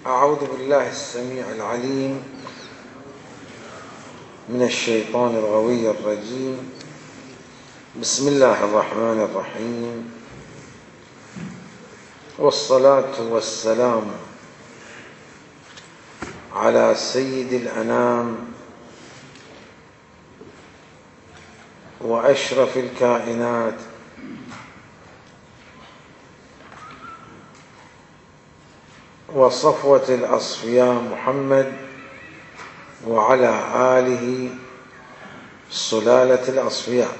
أعوذ بالله السميع العليم من الشيطان الغوي الرجيم. بسم الله الرحمن الرحيم، والصلاة والسلام على سيد الأنام وأشرف الكائنات وصفوة الأصفياء محمد وعلى آله سلالة الأصفياء.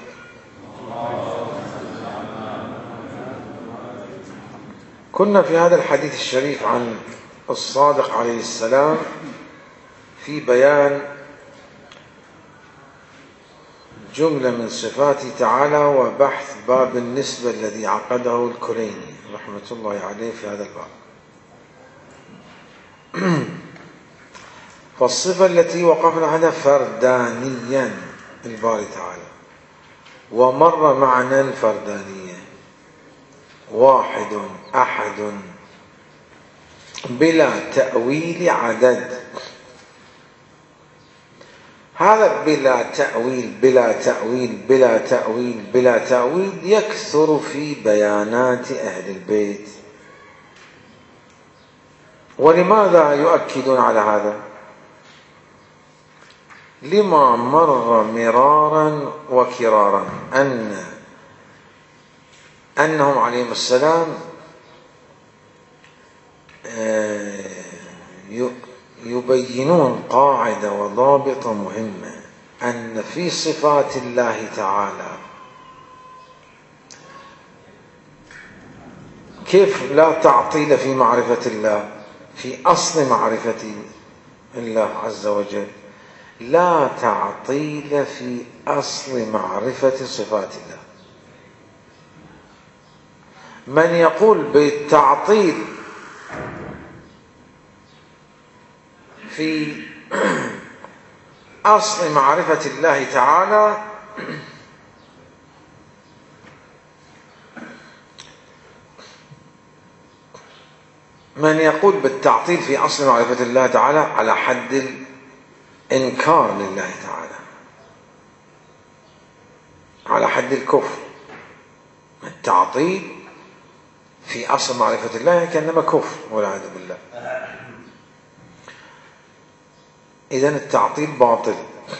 كنا في هذا الحديث الشريف عن الصادق عليه السلام في بيان جملة من صفاته تعالى وبحث باب النسبة الذي عقده الكليني رحمة الله عليه في هذا الباب. فالصفة التي وقفنا عليها فردانيا الباري تعالى، ومر معنا الفردانية واحد أحد بلا تأويل عدد. هذا بلا تأويل بلا تأويل بلا تأويل بلا تأويل يكثر في بيانات أهل البيت. ولماذا يؤكدون على هذا؟ لما مر مرارا وكرارا أنهم عليهم السلام يبينون قاعدة وضابطة مهمة، أن في صفات الله تعالى كيف لا تعطيل في معرفة الله، في أصل معرفة الله عز وجل لا تعطيل في أصل معرفة صفات الله. من يقول بالتعطيل في أصل معرفة الله تعالى من يقول بالتعطيل في أصل معرفة الله تعالى على حد الإنكار لله تعالى، على حد الكفر. التعطيل في أصل معرفة الله كأنما كفر والعياذ بالله. إذن التعطيل باطل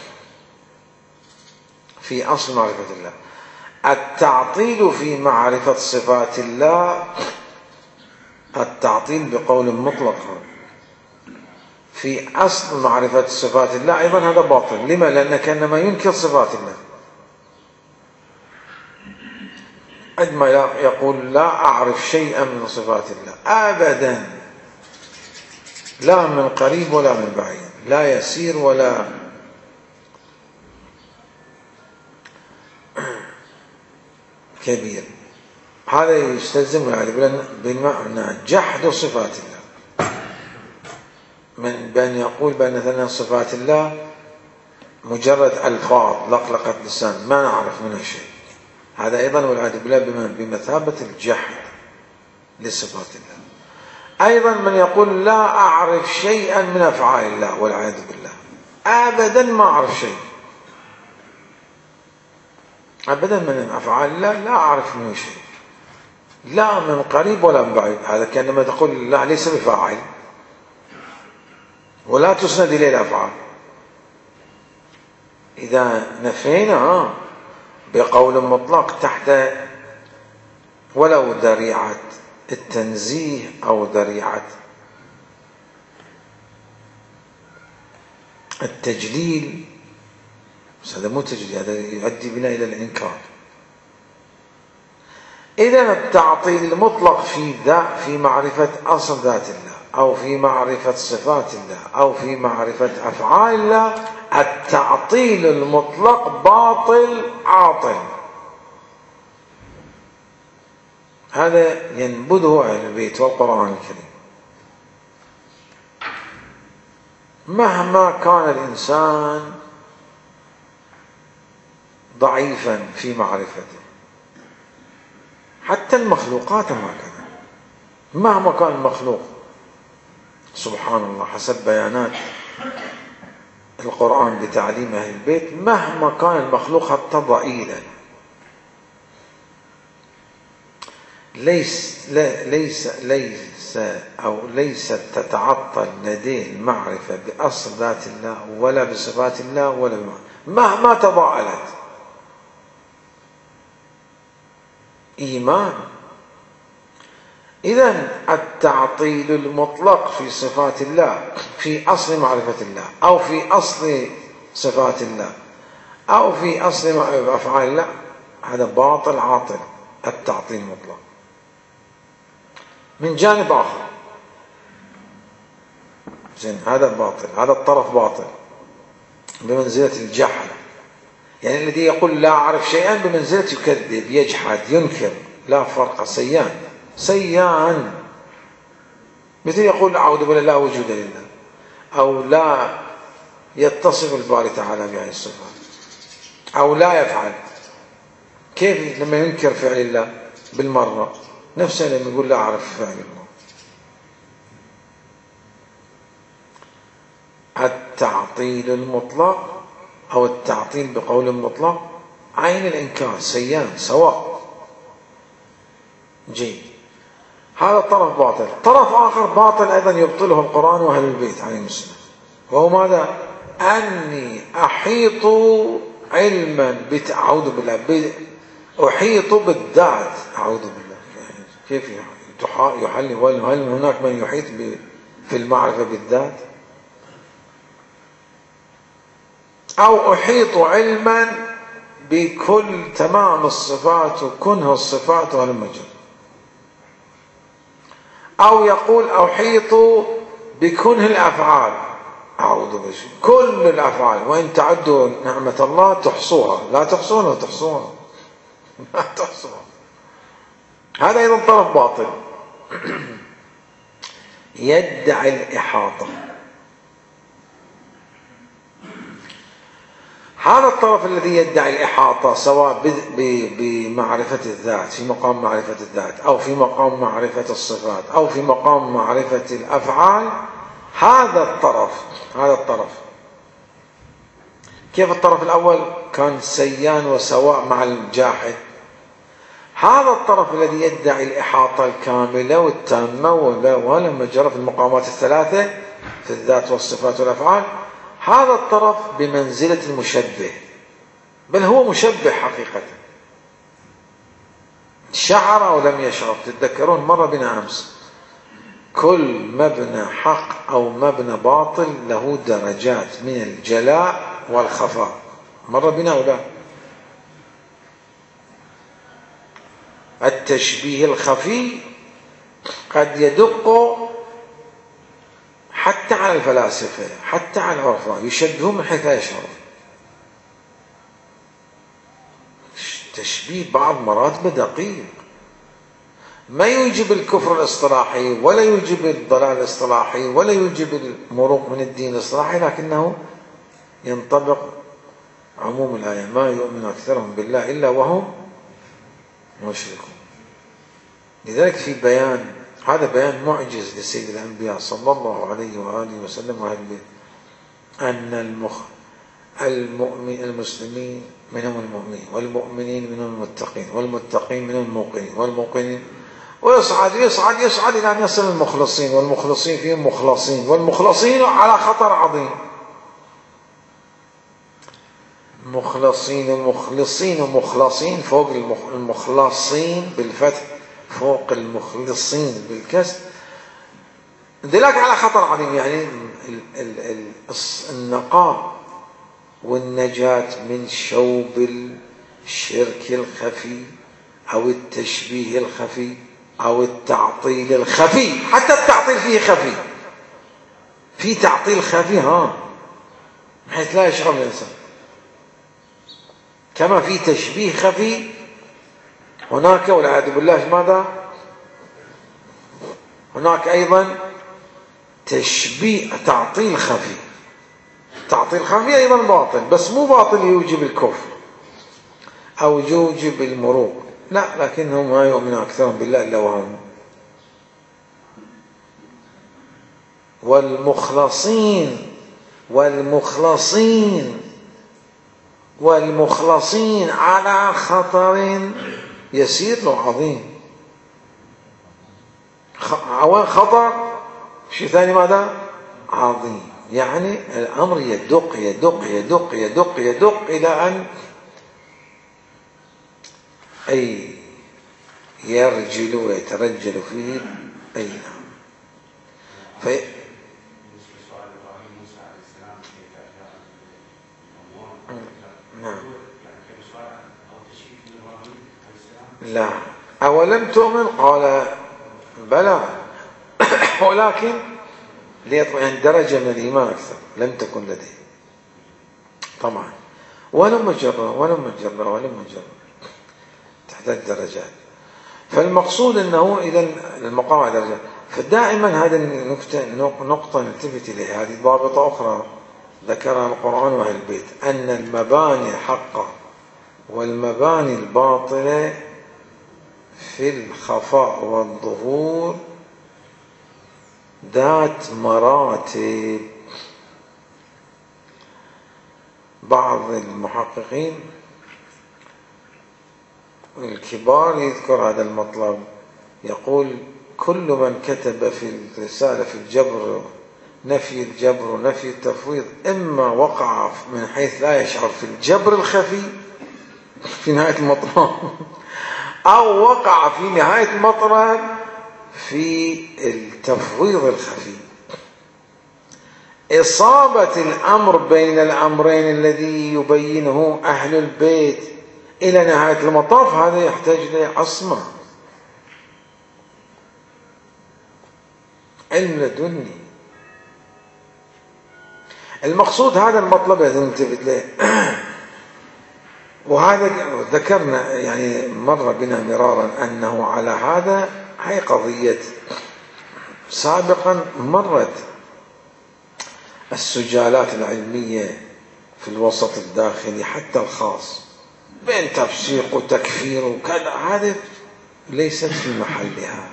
في أصل معرفة الله. التعطيل في معرفة صفات الله، التعطيل بقول مطلق في أصل معرفة صفات الله أيضا هذا باطل. لما؟ لأنه كأنما ينكر صفات الله. عندما يقول لا أعرف شيئا من صفات الله أبدا، لا من قريب ولا من بعيد، لا يسير ولا كبير، هذا يستلزم بمعنى جحد صفات الله. من بأن يقول بأن مثلا صفات الله مجرد ألفاظ لقلقة لسان ما نعرف منها شيء، هذا أيضا والعياذ بالله بمثابة الجحد لصفات الله. أيضا من يقول لا أعرف شيئا من أفعال الله والعياذ بالله، أبدا ما أعرف شيء أبدا من أفعال الله، لا أعرف منه شيء لا من قريب ولا من بعيد. هذا كأنما تقول الله ليس بفاعل ولا تسند إليه الأفعال. إذا نفينا بقول مطلق تحت ولو ذريعة التنزيه أو ذريعة التجليل، بس هذا مو تجليل، هذا يؤدي بنا إلى الإنكار. إذن التعطيل المطلق في معرفة أصل ذات الله أو في معرفة صفات الله أو في معرفة أفعال الله، التعطيل المطلق باطل عاطل. هذا ينبذه أهل البيت والقرآن الكريم. مهما كان الإنسان ضعيفا في معرفته، حتى المخلوقات هكذا، مهما كان المخلوق سبحان الله حسب بيانات القرآن بتعليم أهل البيت، مهما كان المخلوق حتى ضئيلا ليست تتعطل لديه المعرفة بأصل ذات الله ولا بصفات الله ولا مهما تضاءلت. إيمان. إذن التعطيل المطلق في صفات الله في أصل معرفة الله أو في أصل صفات الله أو في أصل أفعال الله، هذا باطل عاطل التعطيل المطلق. من جانب آخر زين، هذا باطل، هذا الطرف باطل بمنزلة الجحل، يعني الذي يقول لا أعرف شيئا بمنزلة يكذب يجحد ينكر، لا فرق. سيان مثل يقول أعوذ بالله لا وجود لله، أو لا يتصف الباري تعالى بهذه الصفات، أو لا يفعل. كيف لما ينكر فعل الله بالمرة؟ نفسه لما يقول لا أعرف فعل الله. التعطيل المطلق أو التعطيل بقول مطلق عين الإنكار، سيان سواء. جيد، هذا طرف باطل. طرف آخر باطل أيضا يبطله القرآن وأهل البيت عليهم السلام، وهو ماذا؟ أني أحيط علما أعوذ بالله أحيط بالذات. أعوذ بالله، كيف يحل؟ هل هناك من يحيط في المعرفة بالذات؟ أو أحيط علما بكل تمام الصفات وكنه الصفات والمجد، أو يقول أحيط بكنه الأفعال. أعوذ بالله، كل الأفعال وإن تعدوا نعمة الله تحصوها، لا تحصوها ما تحصوها. هذا أيضا طرف باطل يدعي الإحاطة. هذا الطرف الذي يدعي الإحاطة سواء بمعرفة الذات في مقام معرفة الذات أو في مقام معرفة الصفات أو في مقام معرفة الأفعال، هذا الطرف كيف الطرف الأول كان سيان وسواء مع الجاحد، هذا الطرف الذي يدعي الإحاطة الكاملة والتامة ولما جرى في المقامات الثلاثة في الذات والصفات والأفعال، هذا الطرف بمنزلة المشبه، بل هو مشبه حقيقة. شعر أو لم يشعر. تتذكرون مرة بنا أمس كل مبنى حق أو مبنى باطل له درجات من الجلاء والخفاء، مرة بنا أو لا؟ التشبيه الخفي قد يدق حتى على الفلاسفة حتى على العرفاء، يشبهون من حيث لا يشعرون. تشبيه بعض مراتبه دقيق، ما يوجب الكفر الاصطلاحي ولا يوجب الضلال الاصطلاحي ولا يوجب المروق من الدين الاصطلاحي، لكنه ينطبق عموم الآية: ما يؤمن أكثرهم بالله إلا وهم مشركون. لذلك في بيان، هذا بيان معجز لسيد الأنبياء صلى الله عليه وآله وسلم وأهل البيت، أن المسلمين منهم المؤمنين، والمؤمنين منهم المتقين، والمتقين منهم الموقنين، والموقنين، ويصعد يصعد يصعد إلى أن يصل المخلصين، والمخلصين فيهم مخلصين، والمخلصين على خطر عظيم. مخلصين ومخلصين ومخلصين فوق المخلصين بالفتح، فوق المخلصين بالكسر، ذلك على خطر عظيم. يعني النقاء والنجاة من شوب الشرك الخفي أو التشبيه الخفي أو التعطيل الخفي. حتى التعطيل فيه خفي، في تعطيل خفي بحيث لا يشعر الإنسان، كما في تشبيه خفي هناك. والعياذ بالله ماذا؟ هناك أيضا تعطيل خفي. تعطيل خفي أيضا باطل، بس مو باطل يوجب الكفر أو يوجب المروق، لا، لكنهم ما يؤمن أكثرهم بالله إلا وهم والمخلصين والمخلصين والمخلصين على خطر يسير له عظيم. أول خطر، شيء ثاني ماذا؟ عظيم. يعني الأمر يدق يدق يدق يدق يدق إلى أن أي يرجل ويترجل فيه. أي نعم. نعم. لا، أولم تؤمن؟ قال بلى ولكن ليطمئن، درجة من الإيمان أكثر لم تكن لديه طبعا، ولم مجرة تحتاج درجات. فالمقصود أنه إذا المقام على درجات. فدائما هذه نقطة نلتفت إليها، هذه ضابطة أخرى ذكرها القرآن وأهل البيت، أن المباني الحقة والمباني الباطلة في الخفاء والظهور ذات مراتب. بعض المحققين الكبار يذكر هذا المطلب، يقول كل من كتب في الرسالة في الجبر نفي الجبر ونفي التفويض إما وقع من حيث لا يشعر في الجبر الخفي في نهاية المطلب، أو وقع في نهاية المطلب في التفويض الخفي. إصابة الأمر بين الأمرين الذي يبينه أهل البيت إلى نهاية المطاف هذا يحتاج لعصمة، علم لدني. المقصود هذا المطلب لازم ننتبه له. وهذا ذكرنا يعني مر بنا مرارا أنه على هذا هي قضية سابقا مرت السجالات العلمية في الوسط الداخلي حتى الخاص بين تفسيق وتكفير وكذا، هذا ليست في محلها.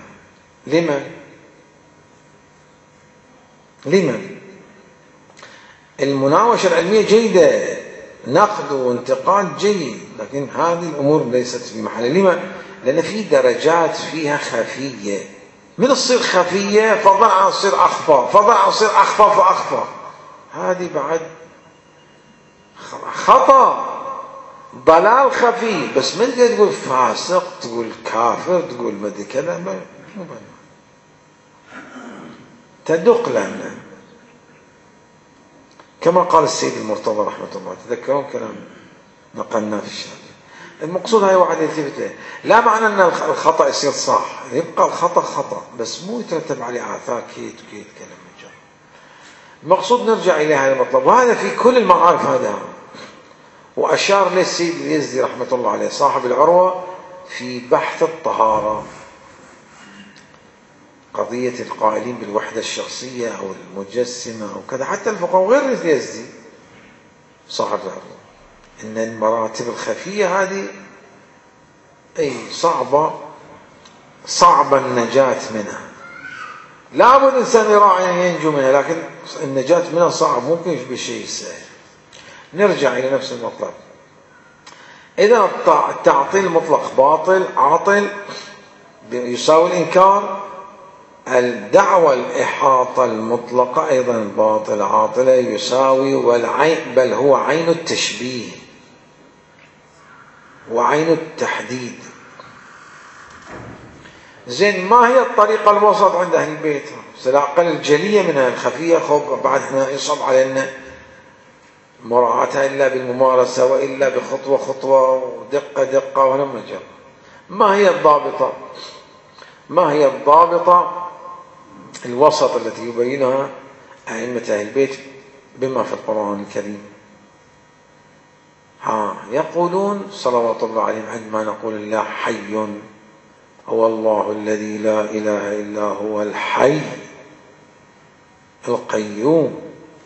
لمن؟ المناوشة العلمية جيدة، نقد وانتقاد جيد، لكن هذه الأمور ليست في محلها. لمن؟ لأن في درجات فيها خفية، من تصير خفية فضلا عن تصير أخفى، فضلا عن تصير أخفى فأخفى، هذه بعد خطأ، ضلال خفي. بس ما تقدر تقول فاسق، تقول كافر، تقول مدري كذا، مو تدق لنا كما قال السيد المرتضى رحمة الله. تذكرون كلام نقلناه في الشارع. المقصود هاي واحد يلتفت له، لا معنى أن الخطأ يصير صح، يبقى الخطأ خطأ بس مو يترتب عليه آثار كيت وكيت كلام من جهة. المقصود نرجع إلى هذا المطلب، وهذا في كل المعارف هذا. وأشار له السيد اليزدي رحمة الله عليه صاحب العروة في بحث الطهارة، قضية القائلين بالوحدة الشخصية أو المجسمة أو كذا، حتى الفقهاء وغير اليزدي صاحب العروة، إن المراتب الخفية هذه أي صعبة النجاة منها. لابد الإنسان يراعي أن ينجو منها، لكن النجاة منها صعب، ممكن بالشيء السهل. نرجع إلى نفس المطلب. إذا التعطيل المطلق باطل، عاطل يساوي الإنكار. الدعوة الإحاطة المطلقة أيضا باطل، عاطلة يساوي، والعين بل هو عين التشبيه وعين التحديد. زين، ما هي الطريقة الوسط عند أهل البيت؟ سلاقل الجلية منها الخفية، خوف بعد احنا يصعب علينا مراعاتها إلا بالممارسة وإلا بخطوة خطوة ودقة دقة ولما جرى. ما هي الضابطة الوسط التي يبينها أئمة أهل البيت بما في القرآن الكريم؟ يقولون صلوات الله عليهم عندما نقول الله حي، هو الله الذي لا إله إلا هو الحي القيوم،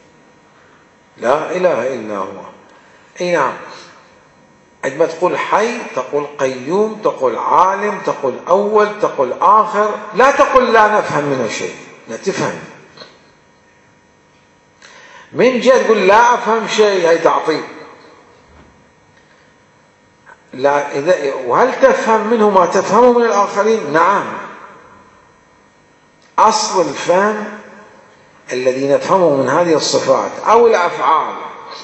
لا إله إلا هو. أي نعم، عندما تقول حي تقول قيوم، تقول عالم، تقول أول، تقول آخر، لا تقول لا نفهم منه شيء، لا تفهم. من جهة تقول لا أفهم شيء، هي تعطيل. لا وهل تفهم منه ما تفهمه من الآخرين؟ نعم. أصل الفهم الذي نفهمه من هذه الصفات أو الأفعال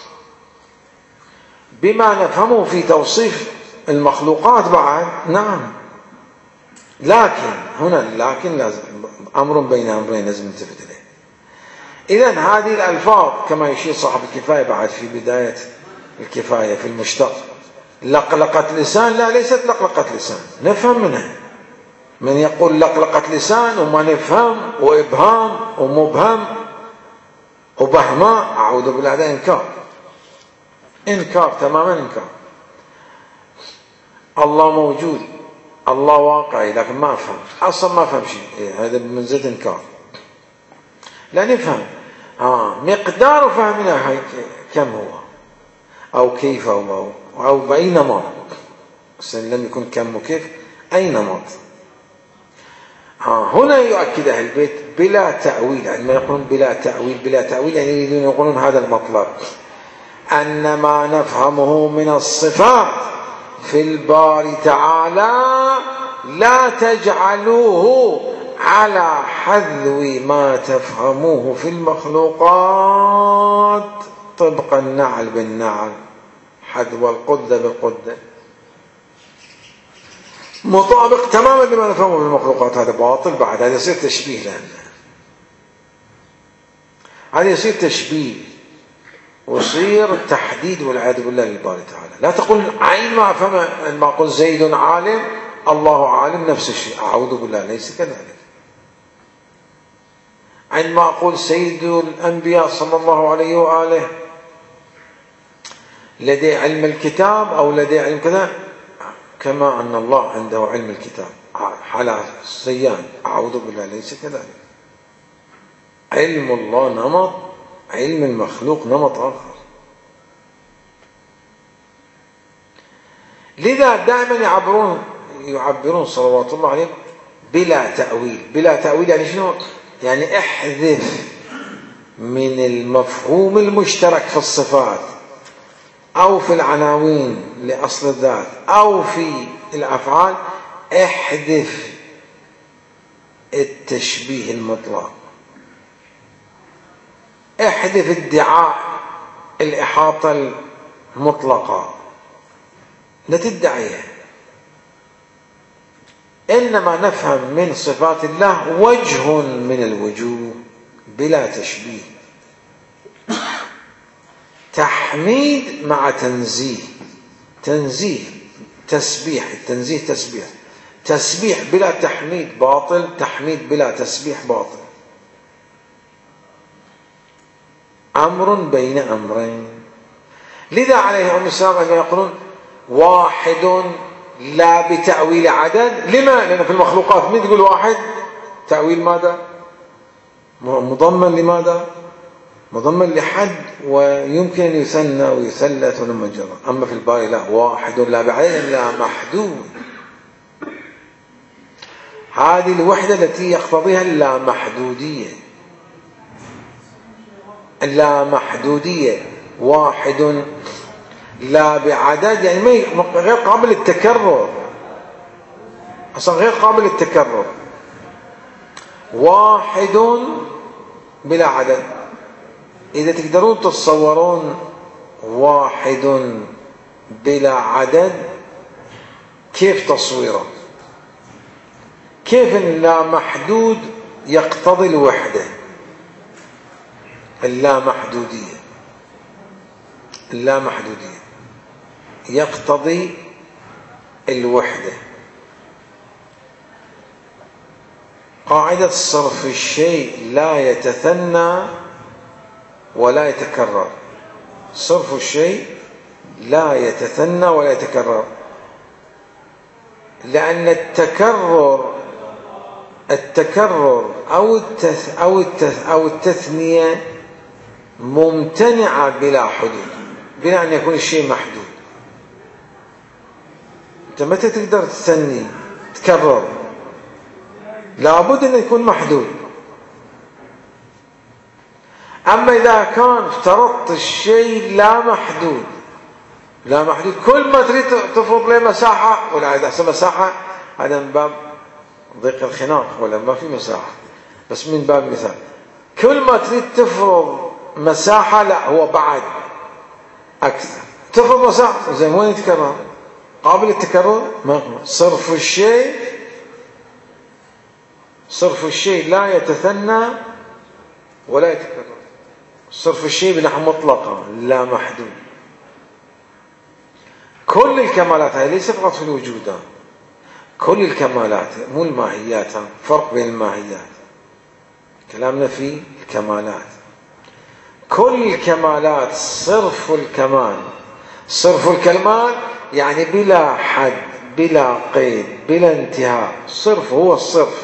بما نفهمه في توصيف المخلوقات بعد، نعم. لكن هنا لكن لازم أمر بين أمرين لازم نلتفت إليه. إذن هذه الألفاظ كما يشير صاحب الكفاية بعد في بداية الكفاية في المشتق، لقلقة لسان، لا ليست لقلقة لسان، نفهم منها. من يقول لقلقة لسان وما نفهم وإبهام ومبهم وبهماء، أعوذ بالله، هذا إنكار، إنكار تماما، إنكار. الله موجود، الله واقعي، لكن ما أفهم، أصلا ما أفهم شيء، هذا بمنزلة إنكار. لا نفهم مقدار فهمنا كم هو أو كيف هو أو بأي نمط، لم يكن كم وكيف، أي نمط. هنا يؤكد أهل البيت بلا تأويل. عندما يقولون بلا تأويل، بلا تأويل يعني يريدون يقولون هذا المطلب، أن ما نفهمه من الصفات في الباري تعالى لا تجعلوه على حذو ما تفهموه في المخلوقات، طبق النعل بالنعل، حذو القدة بالقدة، مطابق تماما لما نفهمه في المخلوقات. هذا باطل بعد، هذا يصير تشبيه لنا، هذا يصير تشبيه ويصير تحديد والعياذ بالله للباري تعالى. لا تقول عين ما فهم، ما أقول زيد عالم الله عالم نفس الشيء، أعوذ بالله، ليس كذلك. عندما أقول سيد الأنبياء صلى الله عليه وآله لديه علم الكتاب أو لديه علم كذا، كما أن الله عنده علم الكتاب حلا الصيان، أعوذ بالله، ليس كذلك. علم الله نمط، علم المخلوق نمط آخر. لذا دائما يعبرون صلوات الله عليهم بلا تأويل. بلا تأويل يعني شنو؟ يعني احذف من المفهوم المشترك في الصفات أو في العناوين لأصل الذات أو في الأفعال، احذف التشبيه المطلق، احذف ادعاء الإحاطة المطلقة، لا تدعيها. إنما نفهم من صفات الله وجه من الوجوه بلا تشبيه، تحميد مع تنزيه، تنزيه تسبيح، التنزيه تسبيح، تسبيح بلا تحميد باطل، تحميد بلا تسبيح باطل. أمر بين أمرين. لذا عليهم السلام أن يقولون واحد لا بتأويل عدد. لما؟ لأن في المخلوقات من تقول واحد تأويل ماذا؟ مضمن لماذا؟ مضمن لحد، ويمكن أن يثنى ويثلث ولما جرى. أما في الباري لا، واحد لا بعدد لا محدود. هذه الوحدة التي يقتضيها اللامحدودية. اللامحدودية واحد لا بعدد، يعني غير قابل للتكرر، أصلا غير قابل للتكرر. واحد بلا عدد. إذا تقدرون تتصورون واحد بلا عدد كيف تصويره؟ كيف اللامحدود يقتضي الوحدة؟ اللامحدودية يقتضي الوحدة. قاعدة صرف الشيء لا يتثنى ولا يتكرر. صرف الشيء لا يتثنى ولا يتكرر، لأن التكرر أو التثنية ممتنعة بلا حدود، بلا أن يكون الشيء محدود. أنت متى تقدر تثني تكرر؟ لابد أن يكون محدود. أما إذا كان افترضت الشيء لا محدود، لا محدود، كل ما تريد تفرض له مساحة ولا إذا أحسن مساحة، هذا من باب ضيق الخناق ولا ما في مساحة، بس من باب مثال. كل ما تريد تفرض مساحة لا هو بعد أكثر. تفرض مساحة زين وين يتكرر؟ قابل للتكرر؟ ما صرف الشيء لا يتثنى ولا يتكرر. صرف الشيء بنحو مطلقة لا محدود. كل الكمالات هذه ليس فقط في الوجود، كل الكمالات مو الماهيات، فرق بين الماهيات، كلامنا في الكمالات. كل الكمالات صرف الكمال يعني بلا حد بلا قيد بلا انتهاء. صرف هو الصرف،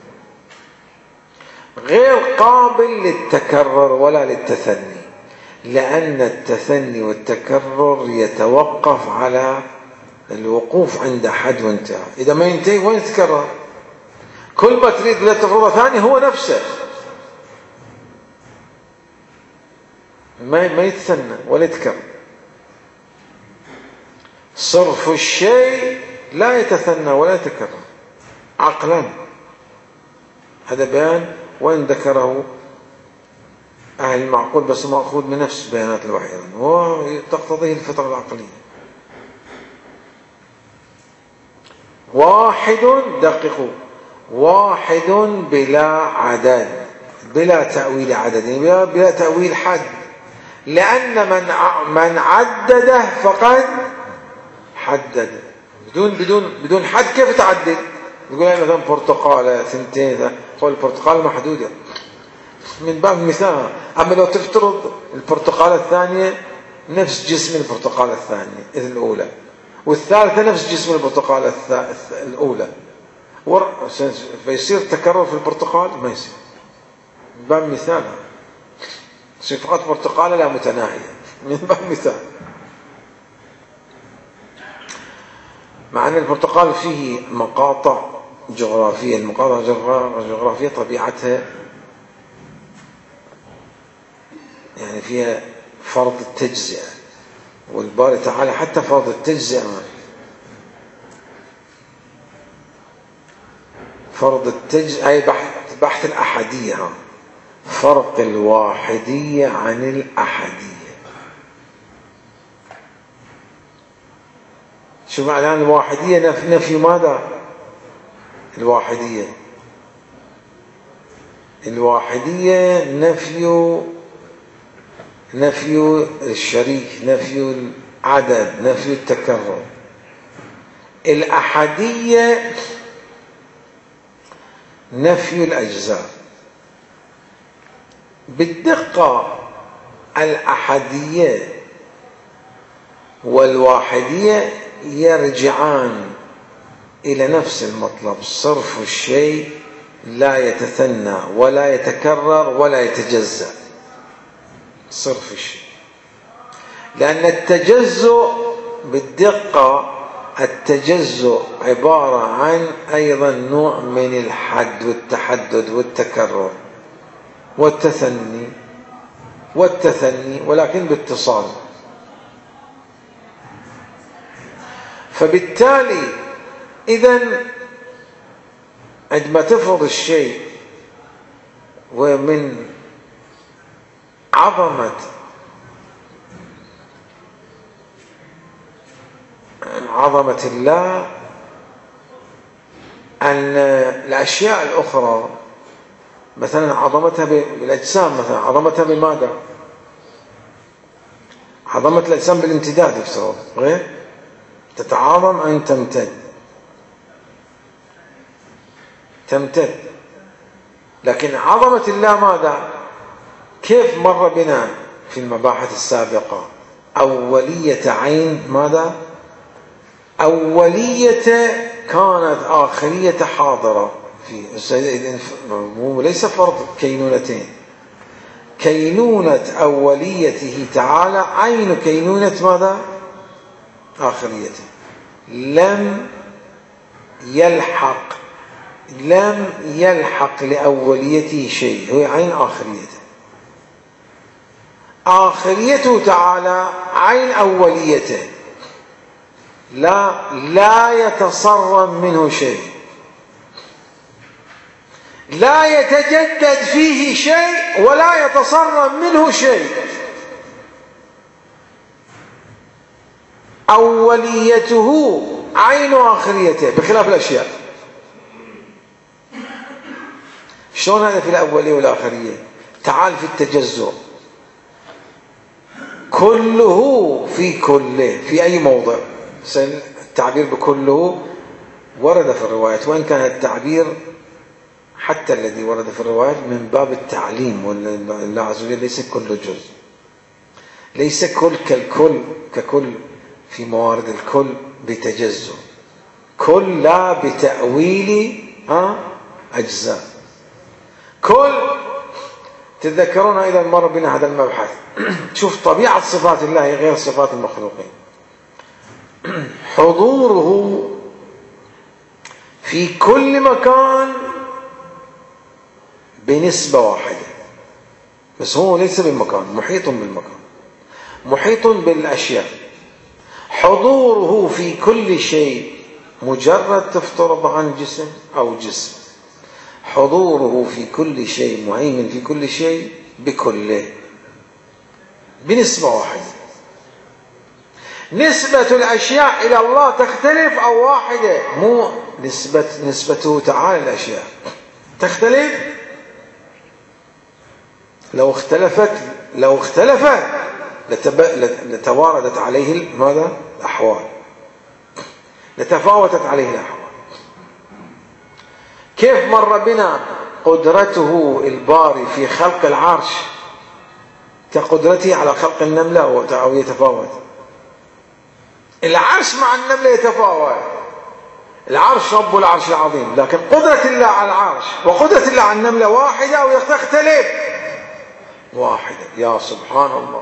غير قابل للتكرر ولا للتثني، لأن التثني والتكرر يتوقف على الوقوف عند حد وانتهاء. إذا ما ينتهي وين يتكرر؟ كل ما تريد له تفرض ثاني هو نفسه ما يتثنى ولا يتكرر. صرف الشيء لا يتثنى ولا يتكرر عقلا. هذا بيان وين ذكره أهل المعقول، بس مأخوذ من نفس بيانات الوحي وتقتضيه الفطرة العقلية. واحد، دققوا، واحد بلا عدد، بلا تأويل عدد، بلا تأويل حد، لأن من عدده فقد حدد. بدون حد كيف تعدد؟ يقول مثلا برتقالة ثنتين، هو البرتقالة محدودة من باب المثال. أما لو تفترض البرتقالة الثانية نفس جسم البرتقالة الثانية الأولى، والثالثة نفس جسم البرتقالة الأولى، فيصير تكرر في البرتقال؟ ما يصير، من باب المثال. يصير فقط برتقالة لا متناهية من باب المثال. مع أن البرتقال فيه مقاطع جغرافية، المقاطع الجغرافية طبيعتها يعني فيها فرض التجزئة، والباري تعالى حتى فرض التجزئة فرض التجزئة أي بحث الأحدية، فرق الواحدية عن الأحدية. شو معنى الواحدية؟ نفي ماذا؟ الواحدية نفي الشريك، نفي العدد، نفي التكرر. الأحدية نفي الأجزاء. بالدقة الأحدية والواحدية يرجعان إلى نفس المطلب، صرف الشيء لا يتثنى ولا يتكرر ولا يتجزأ. صرف الشيء، لأن التجزؤ بالدقة التجزؤ عبارة عن أيضا نوع من الحد والتحدد والتكرر والتثني ولكن باتصال. فبالتالي إذن عندما تفرض الشيء ومن عظمة الله أن الأشياء الأخرى مثلا عظمتها بالأجسام، مثلا عظمتها بماذا؟ عظمة الأجسام بالامتداد يفترض، غير تتعاظم أن تمتد. لكن عظمة الله ماذا؟ كيف مر بنا في المباحث السابقة؟ أولية عين ماذا؟ أولية كانت آخرية حاضرة في ليس فرض كينونتين. كينونة أوليته تعالى عين كينونة ماذا؟ آخريته. لم يلحق لأوليته شيء، هو عين آخريته. آخريته تعالى عين أوليته، لا يتصرم منه شيء، لا يتجدد فيه شيء ولا يتصرم منه شيء. أوليته عين آخريته بخلاف الأشياء. شلون هذا في الأولية والآخرية؟ تعال في التجزؤ، كله في كله في أي موضع. التعبير بكله ورد في الروايات، وإن كان التعبير حتى الذي ورد في الروايات من باب التعليم، والله عز وجل ليس كل جزء، ليس كل كالكل ككل في موارد الكل بتجزؤ، كل لا بتأويل أجزاء. كل تتذكرون إذا مر بنا هذا المبحث. شوف طبيعة صفات الله غير صفات المخلوقين. حضوره في كل مكان بنسبة واحدة، بس هو ليس بالمكان، محيط بالمكان، محيط بالأشياء. حضوره في كل شيء مجرد تفترض عن جسم أو جسم، حضوره في كل شيء مهيمن في كل شيء بكله بنسبة واحدة. نسبة الأشياء إلى الله تختلف أو واحدة؟ مو نسبته تعالى الأشياء تختلف. لو اختلفت لتواردت عليه ماذا؟ الأحوال، لتفاوتت عليه الأحوال. كيف مر بنا قدرته الباري في خلق العرش كقدرته على خلق النملة أو يتفاوت؟ العرش مع النملة يتفاوت، العرش رب العرش العظيم، لكن قدرة الله على العرش وقدرة الله على النملة واحدة أو تختلف؟ واحدة. يا سبحان الله.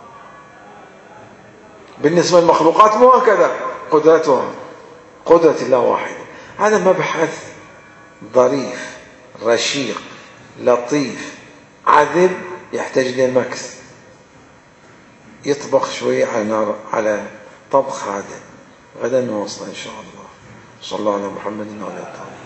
بالنسبة للمخلوقات مو هكذا قدرتهم، قدرة الله واحدة. هذا مبحث ظريف رشيق لطيف عذب، يحتاج لمكث، يطبخ شوية على نار، على طبخ هذا. غدا نوصل إن شاء الله. صلى الله على محمد وعلى آله.